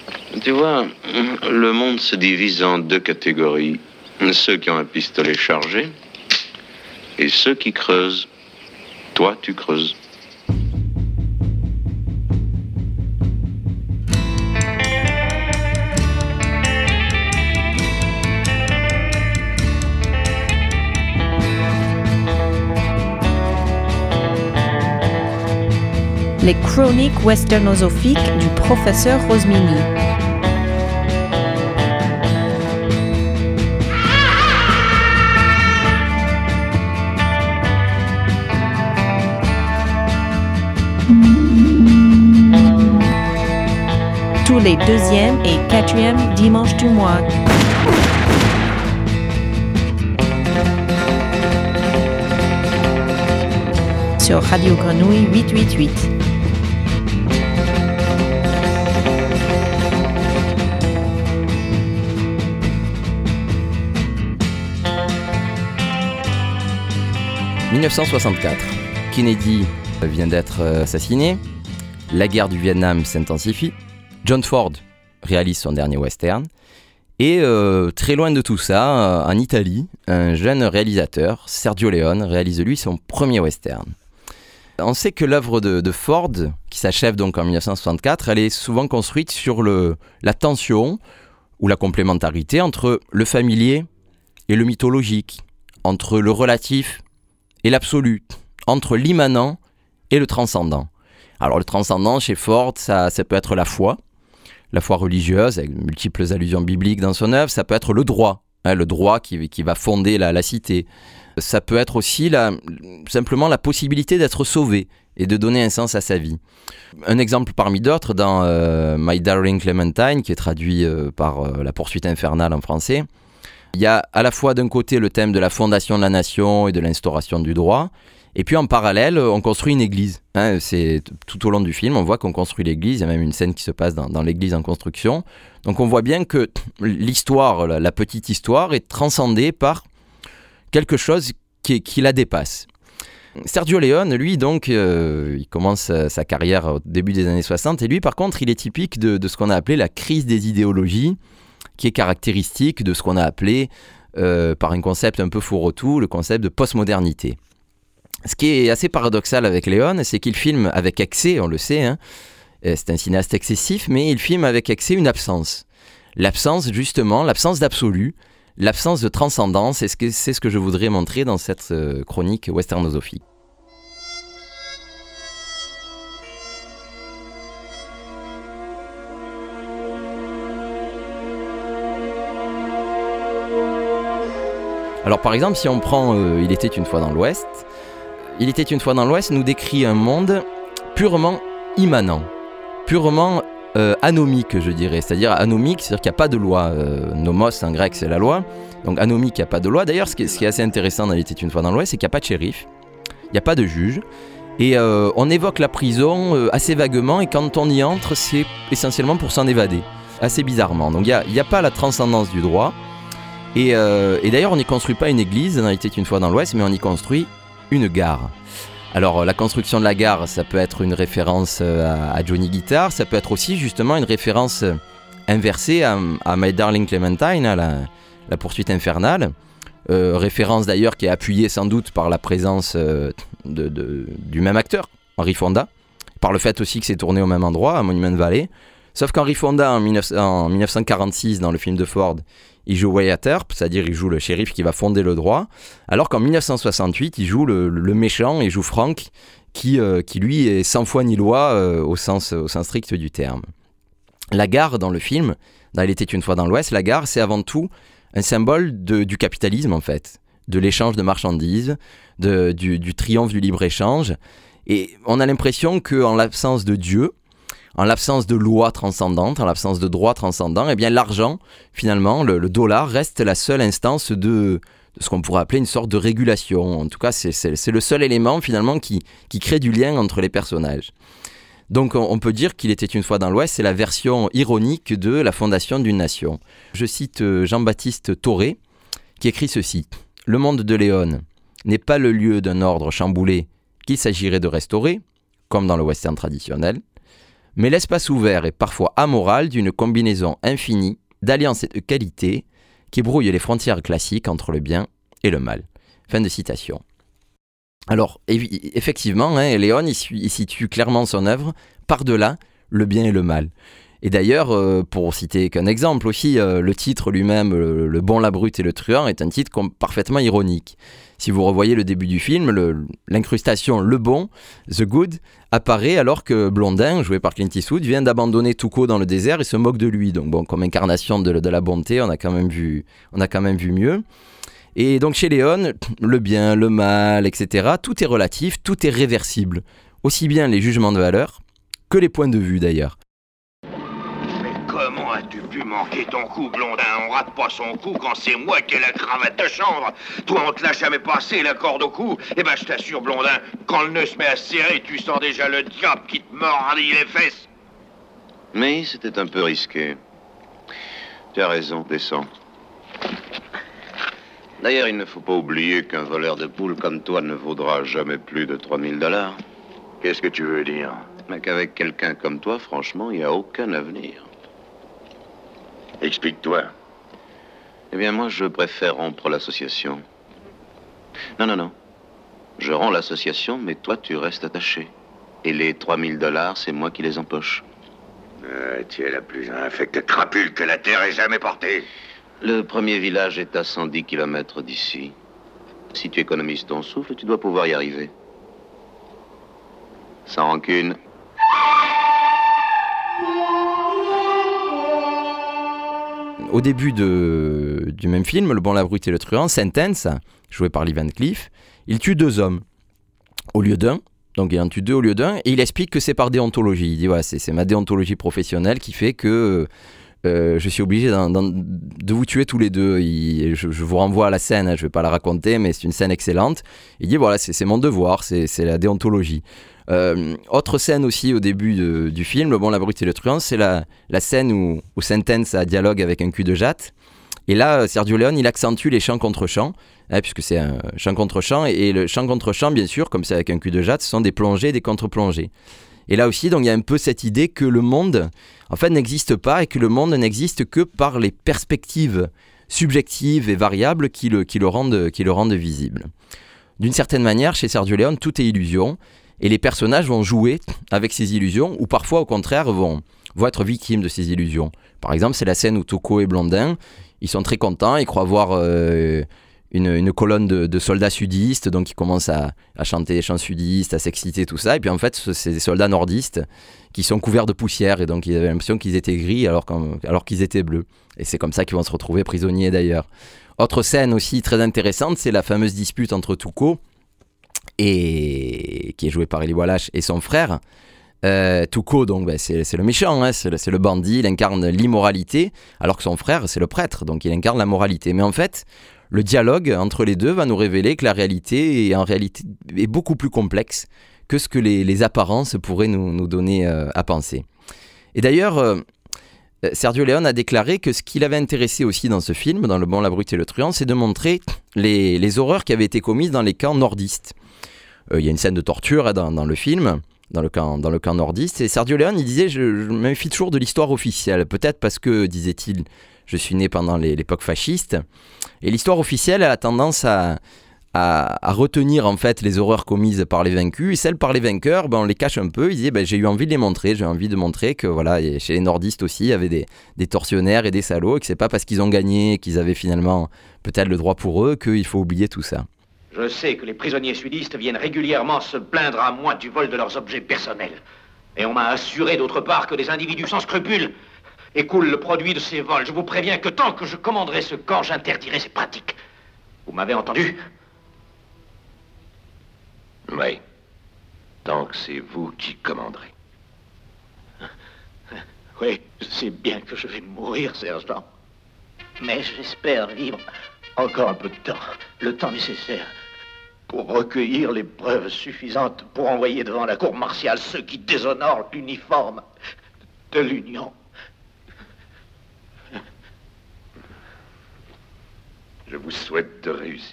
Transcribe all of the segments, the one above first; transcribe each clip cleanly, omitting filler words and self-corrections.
Tu vois, le monde se divise en deux catégories. Ceux qui ont un pistolet chargé et ceux qui creusent. Toi, tu creuses. Les chroniques westernosophiques du professeur Rosmini. Tous les deuxièmes et quatrièmes dimanches du mois. Sur Radio Grenouille 888. « 1964. Kennedy vient d'être assassiné. La guerre du Vietnam s'intensifie. John Ford réalise son dernier western. Et très loin de tout ça, en Italie, un jeune réalisateur, Sergio Leone, réalise lui son premier western. On sait que l'œuvre de Ford, qui s'achève donc en 1964, elle est souvent construite sur la tension ou la complémentarité entre le familier et le mythologique, entre le relatif et l'absolu, entre l'immanent et le transcendant. Alors le transcendant chez Ford, ça peut être la foi religieuse, avec multiples allusions bibliques dans son œuvre, ça peut être le droit qui va fonder la cité. Ça peut être aussi simplement la possibilité d'être sauvé et de donner un sens à sa vie. Un exemple parmi d'autres, dans My Darling Clementine, qui est traduit par La poursuite infernale en français, il y a à la fois d'un côté le thème de la fondation de la nation et de l'instauration du droit, et puis en parallèle, on construit une église. C'est tout au long du film, on voit qu'on construit l'église, il y a même une scène qui se passe dans l'église en construction. Donc on voit bien que l'histoire, la petite histoire, est transcendée par quelque chose qui la dépasse. Sergio Leone, lui, donc, il commence sa carrière au début des années 60, et lui, par contre, il est typique de ce qu'on a appelé la crise des idéologies, qui est caractéristique de ce qu'on a appelé, par un concept un peu fourre-tout, le concept de postmodernité. Ce qui est assez paradoxal avec Leone, c'est qu'il filme avec excès, on le sait, c'est un cinéaste excessif, mais il filme avec excès une absence. L'absence, justement, l'absence d'absolu, l'absence de transcendance, c'est ce que je voudrais montrer dans cette chronique westernosophique. Alors par exemple, si on prend Il était une fois dans l'Ouest, Il était une fois dans l'Ouest nous décrit un monde purement immanent, purement anomique, je dirais. C'est-à-dire anomique, c'est-à-dire qu'il n'y a pas de loi. Nomos en grec, c'est la loi. Donc anomique, il n'y a pas de loi. D'ailleurs, ce qui est assez intéressant dans Il était une fois dans l'Ouest, c'est qu'il n'y a pas de shérif, il n'y a pas de juge. Et on évoque la prison assez vaguement, et quand on y entre, c'est essentiellement pour s'en évader, assez bizarrement. Donc il n'y a pas la transcendance du droit. Et d'ailleurs, on n'y construit pas une église dans Il était une fois dans l'Ouest, mais on y construit une gare. Alors la construction de la gare, ça peut être une référence à Johnny Guitar, ça peut être aussi justement une référence inversée à My Darling Clementine, à la poursuite infernale, référence d'ailleurs qui est appuyée sans doute par la présence du même acteur, Henry Fonda, par le fait aussi que c'est tourné au même endroit, à Monument Valley. Sauf qu'Henry Fonda, en 1946, dans le film de Ford, il joue Wyatt Earp, c'est-à-dire il joue le shérif qui va fonder le droit, alors qu'en 1968, il joue le méchant, il joue Frank, qui lui est sans foi ni loi au sens strict du terme. La gare dans le film, dans Il était une fois dans l'Ouest, la gare, c'est avant tout un symbole du capitalisme, en fait, de l'échange de marchandises, du triomphe du libre-échange. Et on a l'impression qu'en l'absence de Dieu, en l'absence de loi transcendante, en l'absence de droit transcendant, eh bien l'argent, finalement, le dollar, reste la seule instance de ce qu'on pourrait appeler une sorte de régulation. En tout cas, c'est le seul élément, finalement, qui crée du lien entre les personnages. Donc on peut dire qu'il était une fois dans l'Ouest, c'est la version ironique de la fondation d'une nation. Je cite Jean-Baptiste Thoré, qui écrit ceci. « Le monde de Leone n'est pas le lieu d'un ordre chamboulé qu'il s'agirait de restaurer, comme dans le western traditionnel. Mais l'espace ouvert est parfois amoral d'une combinaison infinie d'alliances et de qualités qui brouillent les frontières classiques entre le bien et le mal. » Fin de citation. Alors, effectivement, Léon, il situe clairement son œuvre par-delà le bien et le mal. Et d'ailleurs, pour citer qu'un exemple aussi, le titre lui-même, Le bon, la brute et le truand, est un titre parfaitement ironique. Si vous revoyez le début du film, l'incrustation Le Bon, The Good, apparaît alors que Blondin, joué par Clint Eastwood, vient d'abandonner Tuco dans le désert et se moque de lui. Donc bon, comme incarnation de la bonté, on a quand même vu mieux. Et donc chez Léon, le bien, le mal, etc., tout est relatif, tout est réversible. Aussi bien les jugements de valeur que les points de vue d'ailleurs. Mais comment as-tu pu manquer ton coup, Blondin? On rate pas son coup quand c'est moi qui ai la cravate de chambre. Toi, on te l'a jamais passé, la corde au cou. Eh ben, je t'assure, Blondin, quand le nœud se met à se serrer, tu sens déjà le diable qui te mordit les fesses. Mais c'était un peu risqué. Tu as raison, descends. D'ailleurs, il ne faut pas oublier qu'un voleur de poules comme toi ne vaudra jamais plus de $3000. Qu'est-ce que tu veux dire? Mais qu'avec quelqu'un comme toi, franchement, il n'y a aucun avenir. Explique-toi. Eh bien, moi, je préfère rompre l'association. Non. Je romps l'association, mais toi, tu restes attaché. Et les $3000, c'est moi qui les empoche. Tu es la plus infecte crapule que la Terre ait jamais portée. Le premier village est à 110 km d'ici. Si tu économises ton souffle, tu dois pouvoir y arriver. Sans rancune. Au début du même film, Le bon, la brute et le truand, Sentence, joué par Lee Van Cleef, il tue 2 hommes au lieu d'un. Donc il en tue 2 au lieu d'un, et il explique que c'est par déontologie. Il dit ouais, c'est ma déontologie professionnelle qui fait que je suis obligé de vous tuer tous les deux. Je vous renvoie à la scène, je ne vais pas la raconter, mais c'est une scène excellente. Il dit voilà, c'est mon devoir, c'est la déontologie. Autre scène aussi au début du film, Le bon, la brute et le truand, c'est la scène où Sentence a dialogue avec un cul de jatte. Et là, Sergio Leone, il accentue les chants contre chants, puisque c'est un chant contre chant, et le chant contre chant, bien sûr, comme c'est avec un cul de jatte, ce sont des plongées et des contre-plongées. Et là aussi, donc, il y a un peu cette idée que le monde, en fait, n'existe pas, et que le monde n'existe que par les perspectives subjectives et variables qui le rendent visible. D'une certaine manière, chez Sergio Leone, tout est illusion, et les personnages vont jouer avec ces illusions, ou parfois, au contraire, vont être victimes de ces illusions. Par exemple, c'est la scène où Tuco et Blondin, ils sont très contents, ils croient voir une colonne de soldats sudistes, donc ils commencent à chanter des chants sudistes, à s'exciter, tout ça. Et puis en fait, c'est des soldats nordistes qui sont couverts de poussière, et donc ils avaient l'impression qu'ils étaient gris alors qu'ils étaient bleus. Et c'est comme ça qu'ils vont se retrouver prisonniers d'ailleurs. Autre scène aussi très intéressante, c'est la fameuse dispute entre Tuco, qui est joué par Eli Wallach, et son frère. Tuco, donc, c'est le méchant, c'est le bandit, il incarne l'immoralité, alors que son frère, c'est le prêtre, donc il incarne la moralité. Mais en fait, le dialogue entre les deux va nous révéler que la réalité est beaucoup plus complexe que ce que les apparences pourraient nous donner à penser. Et d'ailleurs, Sergio Leone a déclaré que ce qui l'avait intéressé aussi dans ce film, dans Le bon, la brute et le truand, c'est de montrer les horreurs qui avaient été commises dans les camps nordistes. Il y a une scène de torture dans le film, dans le camp nordiste, et Sergio Leone, il disait, je me méfie toujours de l'histoire officielle, peut-être parce que, disait-il, je suis né pendant l'époque fasciste, et l'histoire officielle, elle a tendance à retenir en fait les horreurs commises par les vaincus, et celles par les vainqueurs, on les cache un peu. Il disait, j'ai eu envie de les montrer, j'ai envie de montrer que voilà, chez les nordistes aussi, il y avait des tortionnaires et des salauds, et que c'est pas parce qu'ils ont gagné, qu'ils avaient finalement peut-être le droit pour eux, qu'il faut oublier tout ça. Je sais que les prisonniers sudistes viennent régulièrement se plaindre à moi du vol de leurs objets personnels. Et on m'a assuré d'autre part que des individus sans scrupules écoulent le produit de ces vols. Je vous préviens que tant que je commanderai ce camp, j'interdirai ces pratiques. Vous m'avez entendu? Oui. Tant que c'est vous qui commanderez. Oui, je sais bien que je vais mourir, sergent. Mais j'espère vivre encore un peu de temps, le temps nécessaire pour recueillir les preuves suffisantes pour envoyer devant la cour martiale ceux qui déshonorent l'uniforme de l'Union. Je vous souhaite de réussir.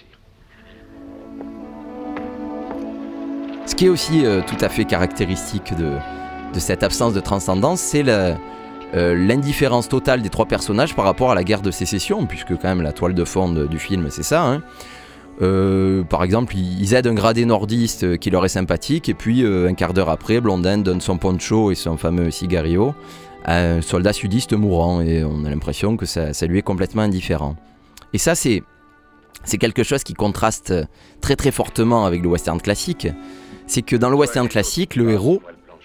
Ce qui est aussi tout à fait caractéristique cette absence de transcendance, c'est l'indifférence totale des trois personnages par rapport à la guerre de sécession, puisque quand même la toile de fond du film c'est ça, hein. Par exemple, ils aident un gradé nordiste qui leur est sympathique, et puis un quart d'heure après, Blondin donne son poncho et son fameux cigario à un soldat sudiste mourant, et on a l'impression que ça lui est complètement indifférent. Et ça, c'est quelque chose qui contraste très très fortement avec le western classique. C'est que dans le western classique, le héros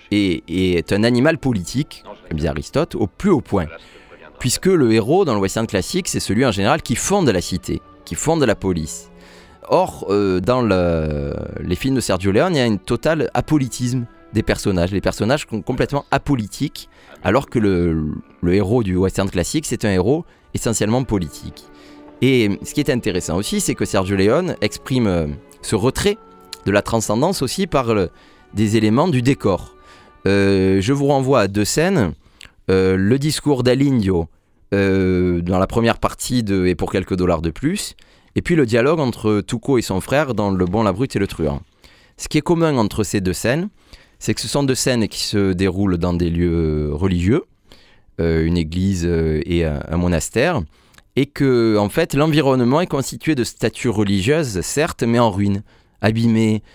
est un animal politique, comme dit Aristote, au plus haut point. Puisque le héros dans le western classique, c'est celui en général qui fonde la cité, qui fonde la police. Or, dans les films de Sergio Leone, il y a un total apolitisme des personnages. Les personnages sont complètement apolitiques, alors que le héros du western classique, c'est un héros essentiellement politique. Et ce qui est intéressant aussi, c'est que Sergio Leone exprime ce retrait de la transcendance aussi par des éléments du décor. Je vous renvoie à 2 scènes. Le discours d'Alindio dans la première partie de Et pour quelques dollars de plus, et puis le dialogue entre Tuco et son frère dans Le bon, la brute et le truand. Ce qui est commun entre ces 2 scènes, c'est que ce sont 2 scènes qui se déroulent dans des lieux religieux, une église et un monastère, et que en fait l'environnement est constitué de statues religieuses, certes, mais en ruine, abîmées,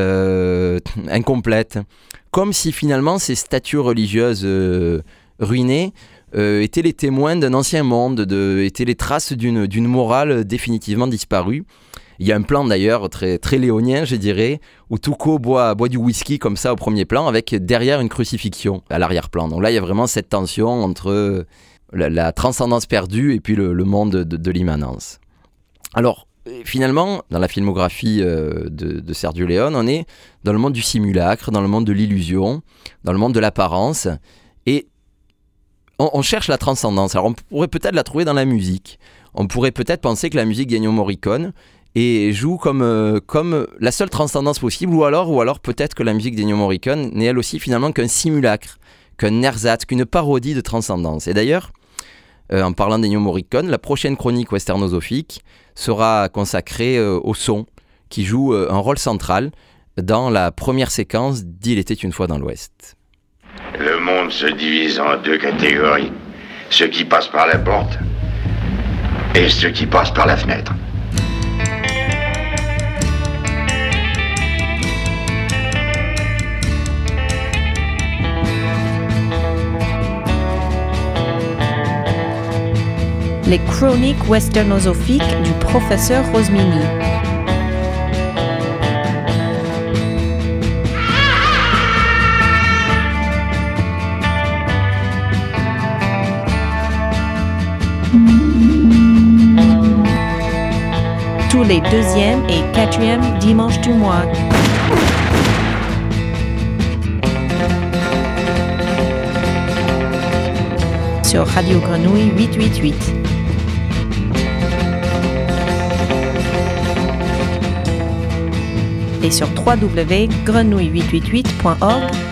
incomplètes, comme si finalement ces statues religieuses ruinées étaient les témoins d'un ancien monde, étaient les traces d'une morale définitivement disparue. Il y a un plan d'ailleurs très, très léonien, je dirais, où Tuco boit du whisky comme ça au premier plan, avec derrière une crucifixion à l'arrière-plan. Donc là, il y a vraiment cette tension entre la transcendance perdue et puis le monde de l'immanence. Alors, finalement, dans la filmographie de Sergio Leone, on est dans le monde du simulacre, dans le monde de l'illusion, dans le monde de l'apparence, et on cherche la transcendance. Alors on pourrait peut-être la trouver dans la musique. On pourrait peut-être penser que la musique d'Ennio Morricone joue comme la seule transcendance possible, ou alors peut-être que la musique d'Ennio Morricone n'est elle aussi finalement qu'un simulacre, qu'un ersatz, qu'une parodie de transcendance. Et d'ailleurs, en parlant d'Ennio Morricone, la prochaine chronique westernosophique sera consacrée au son, qui joue un rôle central dans la première séquence d'Il était une fois dans l'Ouest. Le monde se divise en 2 catégories. Ceux qui passent par la porte et ceux qui passent par la fenêtre. Les chroniques westernosophiques du professeur Rosmini. Tous les 2e et 4e dimanches du mois. Sur Radio Grenouille 888. Et sur www.grenouille888.org